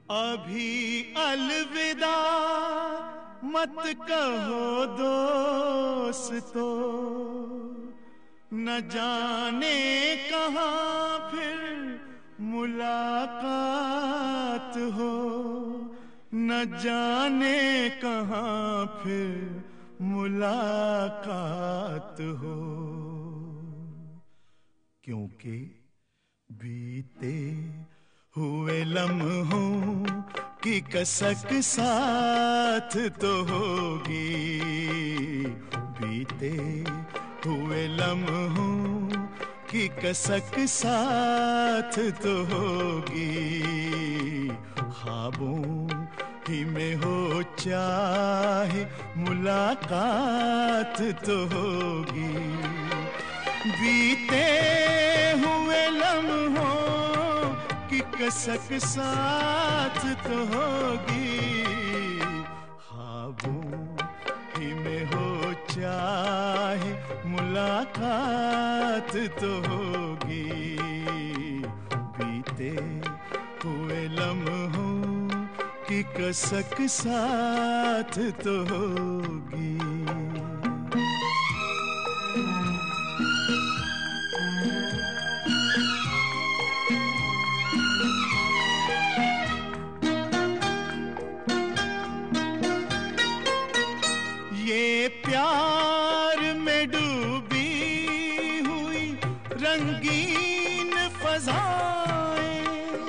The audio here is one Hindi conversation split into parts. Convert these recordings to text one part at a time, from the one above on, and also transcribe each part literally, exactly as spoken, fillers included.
अभी अलविदा मत कहो दोस्तों, न जाने कहाँ फिर मुलाकात हो, न जाने कहाँ फिर मुलाकात हो। क्योंकि बीते हुए लम्हों की कसक साथ तो होगी, बीते हुए लम्हों की कसक साथ तो होगी। ख्वाबों ही में हो चाहे मुलाकात तो होगी, बीते हुए लम्हों की कसक साथ तो होगी। ख्वाबों ही में हो चाहे मुलाकात तो होगी, बीते हुए लम्हों की कसक साथ तो होगी। ये प्यार में डूबी हुई रंगीन फज़ाएं,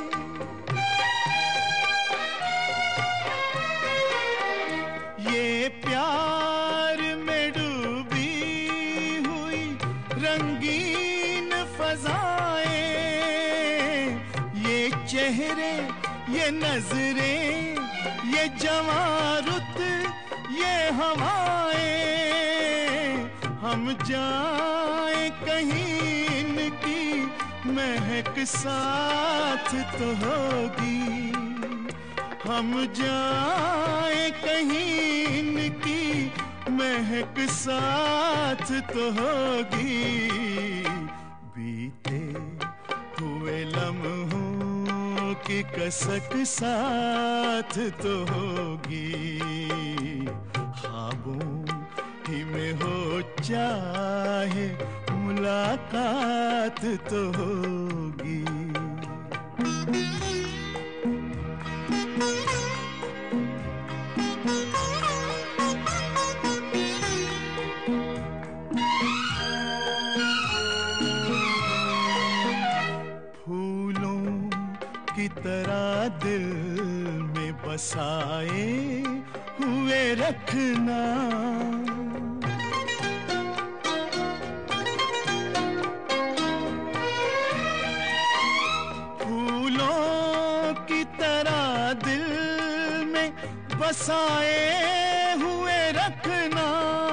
ये प्यार में डूबी हुई रंगीन फज़ाएं, ये चेहरे ये नजरें ये जवां रुत ये हवाएं, हम जाएं कहीं इनकी महक साथ तो होगी, हम जाएं कहीं इनकी महक साथ तो होगी। बीते हुए लम्हों की कसक साथ तो होगी, ख्वाबों ही में हो चाहे मुलाकात तो होगी। फूलों की तरह दिल में बसाए हुए रखना, फूलों की तरह दिल में बसाए हुए रखना,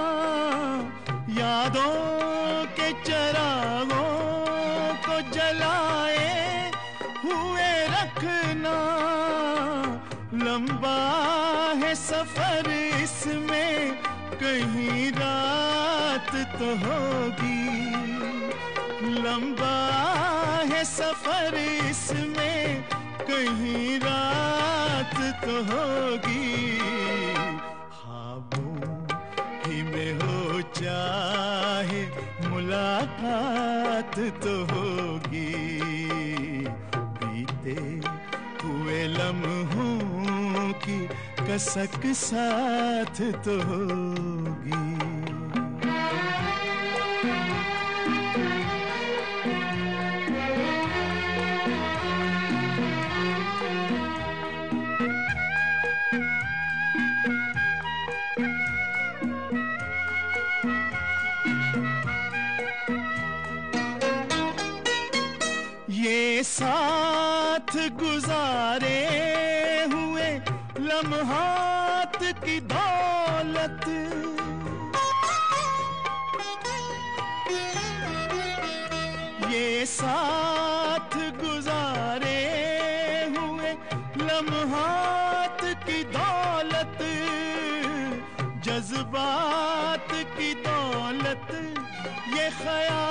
यादों के चिरागों को जलाए हुए रखना। लंबा है सफर इसमें कहीं रात तो होगी, लंबा है सफर इसमें कहीं रात तो होगी। ख्वाबों ही में हो चाहे मुलाकात तो होगी, बीते हुए लम्हों की कसक साथ तो होगी। ये साथ गुजारे हुए लम्हात की दौलत, ये साथ गुजारे हुए लम्हात की दौलत, जज्बात की दौलत, ये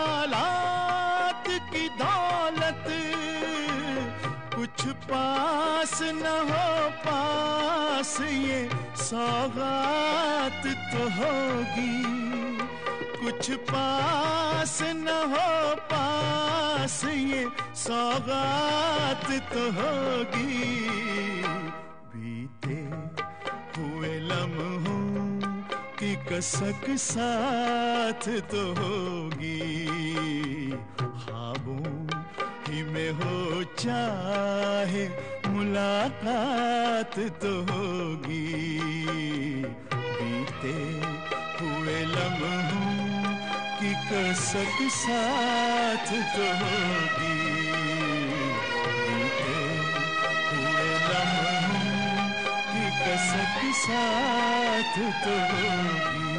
ख्यालात की दौलत, कुछ पा पास न हो पास ये सौगात तो होगी, कुछ पास न हो पास ये सौगात तो होगी। बीते हुए लम्हों की कसक साथ तो होगी, ख्वाबों ही में हो चाहे मुलाकात तो होगी। बीते हुए लम्हों की कसक साथ तो होगी, बीते हुए लम्हों की कसक साथ तो होगी।